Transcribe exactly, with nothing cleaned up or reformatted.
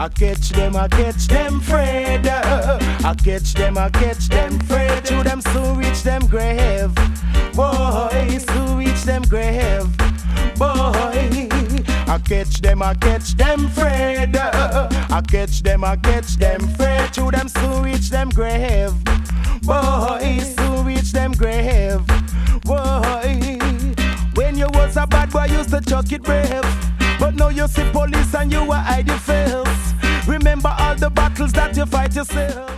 I catch them, I catch them Fred. I catch them, I catch them Fred. To them soon reach them grave. Boy, soon reach them grave. Boy, I catch them, I catch them Fred. I catch them, I catch them Fred. To them soon reach them grave. Boy, soon reach them grave. Boy, when you was a bad boy, used to chuck it brave. But now you see police and you are hide your face. Remember all the battles that you fight yourself.